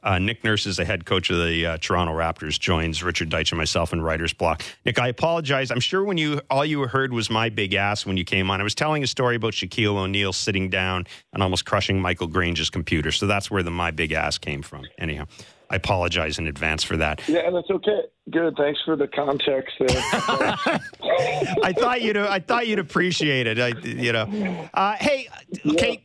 Nick Nurse is the head coach of the Toronto Raptors, joins Richard Deitch and myself in Writer's Block. Nick, I apologize. I'm sure all you heard was my big ass when you came on. I was telling a story about Shaquille O'Neal sitting down and almost crushing Michael Grange's computer. So that's where my big ass came from. Anyhow, I apologize in advance for that. Yeah, that's okay. Good. Thanks for the context there. I thought you'd appreciate it. Hey, okay.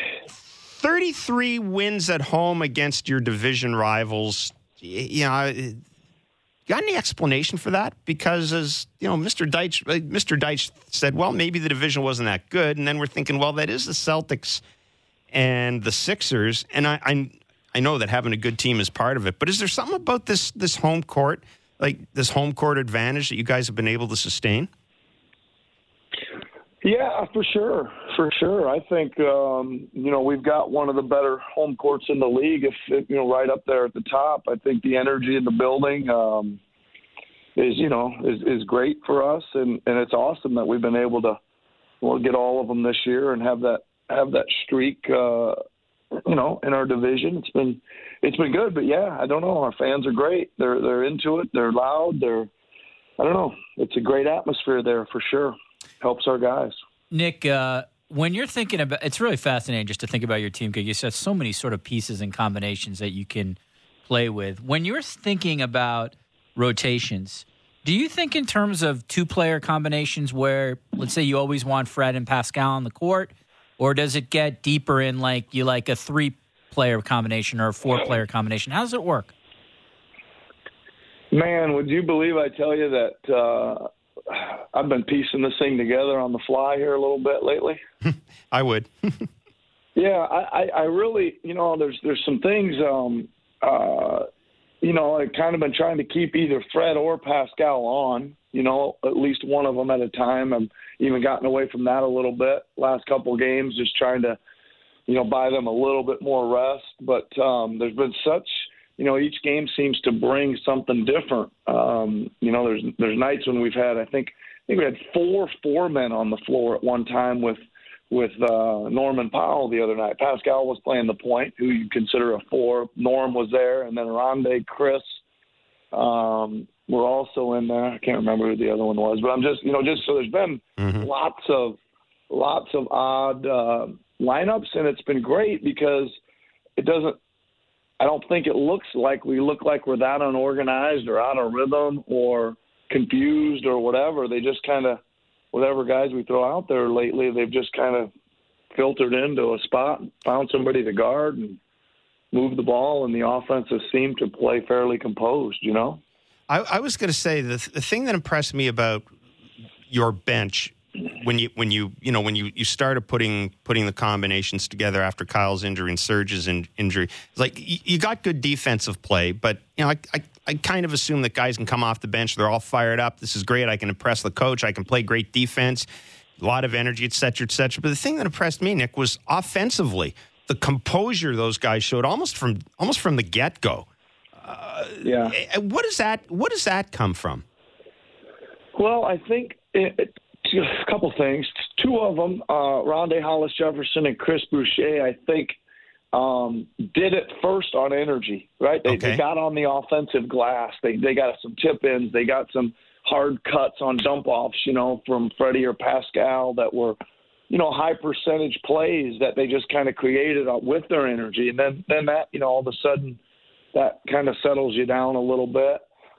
33 wins at home against your division rivals. Got any explanation for that? Because as Mr. Deitch said, well, maybe the division wasn't that good, and then we're thinking, well, that is the Celtics and the Sixers, and I know that having a good team is part of it. But is there something about this home court, like this home court advantage, that you guys have been able to sustain? Yeah, for sure. I think we've got one of the better home courts in the league. If right up there at the top. I think the energy in the building is great for us, and it's awesome that we've been able to get all of them this year and have that streak. In our division, it's been good. But yeah, I don't know. Our fans are great. They're into it. They're loud. I don't know. It's a great atmosphere there for sure. Helps our guys. Nick, when you're thinking about, it's really fascinating just to think about your team because you said so many sort of pieces and combinations that you can play with. When you're thinking about rotations, do you think in terms of two-player combinations where, let's say, you always want Fred and Pascal on the court, or does it get deeper in like a three-player combination or a four-player combination? How does it work? Man, would you believe I tell you that I've been piecing this thing together on the fly here a little bit lately? I would. Yeah, I really, there's some things, I've kind of been trying to keep either Fred or Pascal on, at least one of them at a time. I've even gotten away from that a little bit last couple of games, just trying to, buy them a little bit more rest. But there's been such, each game seems to bring something different. There's nights when we've had, I think we had four men on the floor at one time with Norman Powell the other night. Pascal was playing the point, who you consider a four. Norm was there, and then Rondé, Chris were also in there. I can't remember who the other one was, but I'm just so there's been lots of odd lineups, and it's been great because it doesn't. I don't think it looks like we're that unorganized or out of rhythm or confused or whatever. They just kind of, whatever guys we throw out there lately, they've just kind of filtered into a spot and found somebody to guard and move the ball, and the offenses seem to play fairly composed, I was going to say the thing that impressed me about your bench when you started putting the combinations together after Kyle's injury and Serge's injury, it's like you got good defensive play, but I kind of assume that guys can come off the bench, they're all fired up. This is great. I can impress the coach. I can play great defense, a lot of energy, et cetera, et cetera. But the thing that impressed me, Nick, was offensively the composure those guys showed almost from the get go. Yeah. What does that come from? Well, I think a couple things. Two of them, Rondé Hollis Jefferson and Chris Boucher, I think did it first on energy, right? They got on the offensive glass. They got some tip-ins. They got some hard cuts on dump-offs, from Freddie or Pascal that were, high percentage plays that they just kind of created with their energy. And then that, all of a sudden, that kind of settles you down a little bit.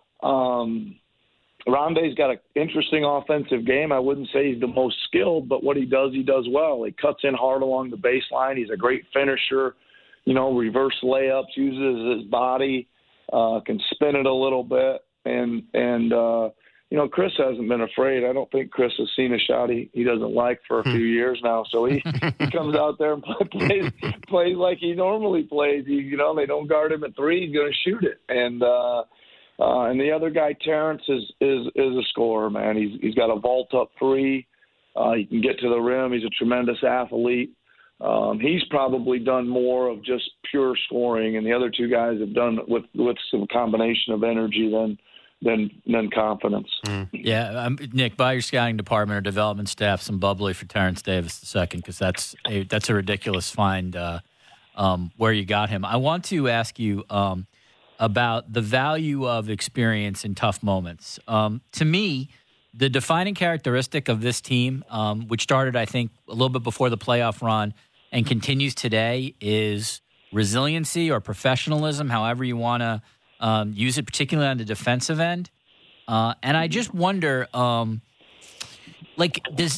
Rondé's got an interesting offensive game. I wouldn't say he's the most skilled, but what he does well. He cuts in hard along the baseline. He's a great finisher, reverse layups, uses his body, can spin it a little bit. And Chris hasn't been afraid. I don't think Chris has seen a shot he doesn't like for a few years now. So he comes out there and plays like he normally plays. They don't guard him at three. He's going to shoot it. And the other guy, Terrence, is a scorer, man. He's got a vault-up three. He can get to the rim. He's a tremendous athlete. He's probably done more of just pure scoring, and the other two guys have done with some combination of energy than confidence. Yeah, Nick, buy your scouting department or development staff some bubbly for Terrence Davis II, because that's a ridiculous find where you got him. I want to ask you about the value of experience in tough moments. To me, the defining characteristic of this team, which started, I think, a little bit before the playoff run and continues today, is resiliency or professionalism, however you want to use it, particularly on the defensive end. And I just wonder, when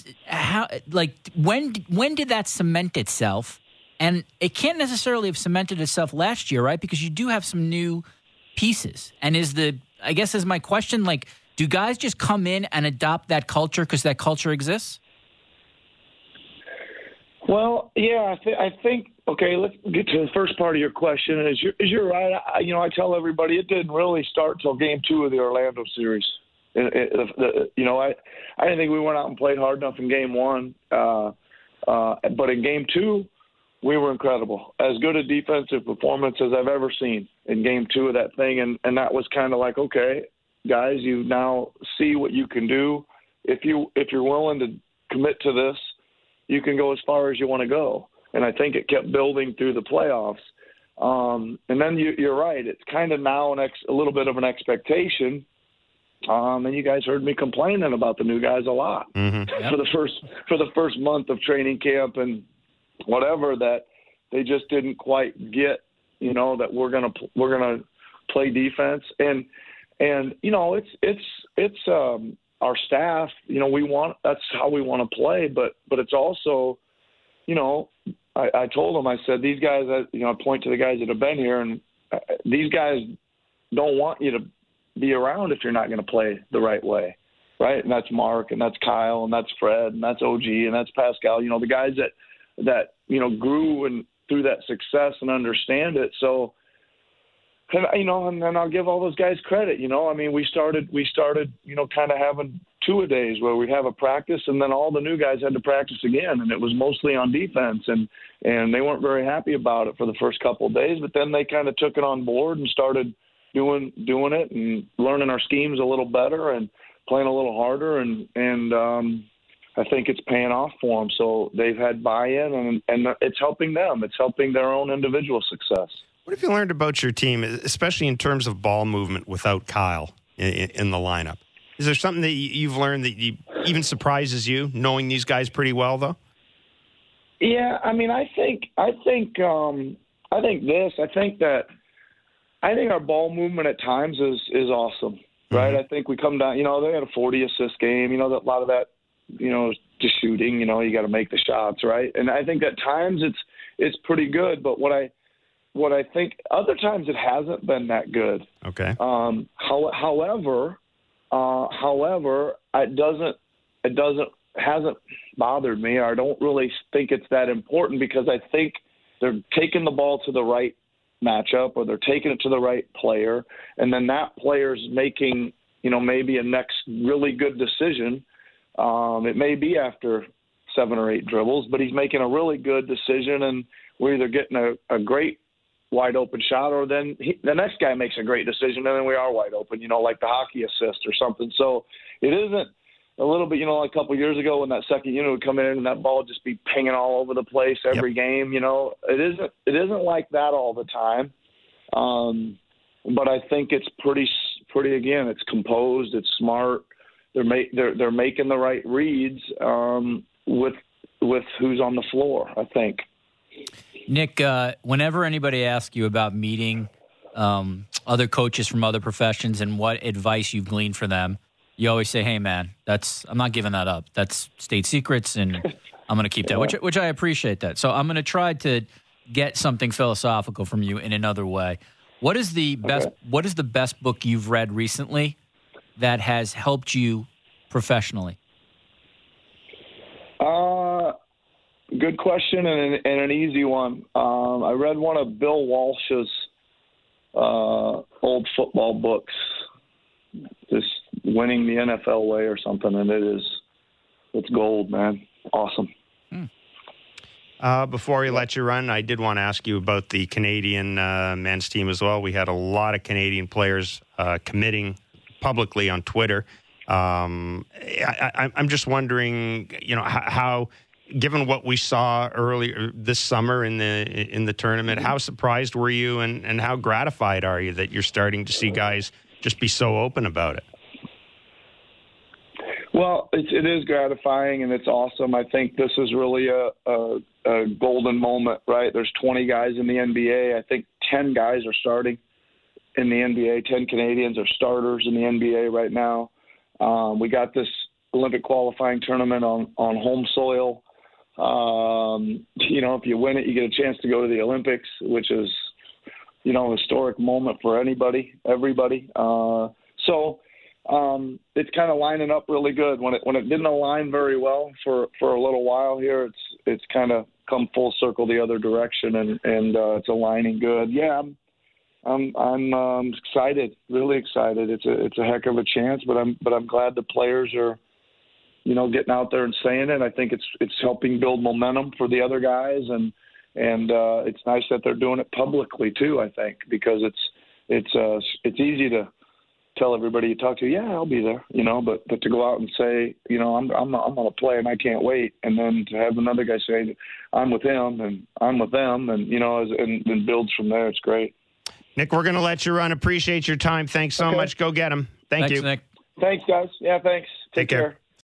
did that cement itself? And it can't necessarily have cemented itself last year, right? Because you do have some new pieces. And I guess is my question, like, do guys just come in and adopt that culture because that culture exists? Well, yeah, I think. Okay, let's get to the first part of your question. You're right. I tell everybody it didn't really start till Game 2 of the Orlando series. I didn't think we went out and played hard enough in Game 1, but in Game 2, we were incredible. As good a defensive performance as I've ever seen in Game 2 of that thing, and that was kind of like, okay, guys, you now see what you can do. If you're willing to commit to this, you can go as far as you want to go. And I think it kept building through the playoffs. And then you're right. It's kind of now a little bit of an expectation. And you guys heard me complaining about the new guys a lot for the first month of training camp and whatever, that they just didn't quite get, that we're gonna play defense. And it's our staff. That's how we want to play. But it's also, I told them, I said, these guys, I point to the guys that have been here, and these guys don't want you to be around if you're not going to play the right way, right? And that's Mark, and that's Kyle, and that's Fred, and that's OG, and that's Pascal. The guys that grew and through that success and understand it. So, and then I'll give all those guys credit. We started, kind of having two-a-days where we have a practice, and then all the new guys had to practice again, and it was mostly on defense, and they weren't very happy about it for the first couple of days, but then they kind of took it on board and started doing it and learning our schemes a little better and playing a little harder, and I think it's paying off for them. So they've had buy-in, and it's helping them. It's helping their own individual success. What have you learned about your team, especially in terms of ball movement without Kyle in the lineup? Is there something that you've learned that even surprises you, knowing these guys pretty well, though? Yeah, I think our ball movement at times is awesome, right? Mm-hmm. I think we come down, they had a 40 assist game, a lot of that, just shooting, you got to make the shots, right? And I think at times it's pretty good, but what I think other times it hasn't been that good. Okay. However, it hasn't bothered me. I don't really think it's that important because I think they're taking the ball to the right matchup, or they're taking it to the right player, and then that player's making, maybe a next really good decision. It may be after 7 or 8 dribbles, but he's making a really good decision, and we're either getting a great wide open shot, or then the next guy makes a great decision, and then we are wide open, like the hockey assist or something. So it isn't a little bit, like a couple of years ago when that second unit would come in and that ball would just be pinging all over the place every game. It isn't like that all the time. But I think it's pretty again, it's composed, it's smart. They're making the right reads with who's on the floor, I think. Nick, whenever anybody asks you about meeting other coaches from other professions and what advice you've gleaned for them, you always say, "Hey, man, I'm not giving that up. That's state secrets, and I'm going to keep that," which I appreciate that. So I'm going to try to get something philosophical from you in another way. What is the best? Okay. What is the best book you've read recently that has helped you professionally? Good question and an easy one. I read one of Bill Walsh's old football books, just Winning the NFL Way or something, and it's gold, man. Awesome. Before we let you run, I did want to ask you about the Canadian men's team as well. We had a lot of Canadian players committing publicly on Twitter. I'm just wondering, how given what we saw earlier this summer in the tournament, how surprised were you, and how gratified are you that you're starting to see guys just be so open about it? Well, it is gratifying, and it's awesome. I think this is really a golden moment, right? There's 20 guys in the NBA. I think 10 guys are starting in the NBA. 10 Canadians are starters in the NBA right now. We got this Olympic qualifying tournament on home soil. If you win it, you get a chance to go to the Olympics, which is, a historic moment for everybody. It's kind of lining up really good. When it didn't align very well for a little while here, it's kind of come full circle the other direction, and it's aligning good. Yeah, I'm excited, really excited. It's a heck of a chance, but I'm glad the players are, getting out there and saying it. I think it's helping build momentum for the other guys, and it's nice that they're doing it publicly too. I think because it's easy to tell everybody you talk to, yeah, I'll be there, but to go out and say, I'm going to play and I can't wait, and then to have another guy say, I'm with him and I'm with them, and and builds from there. It's great. Nick, we're going to let you run. Appreciate your time. Thanks so much. Go get him. Thanks, you, Nick. Thanks, guys. Yeah, thanks. Take care.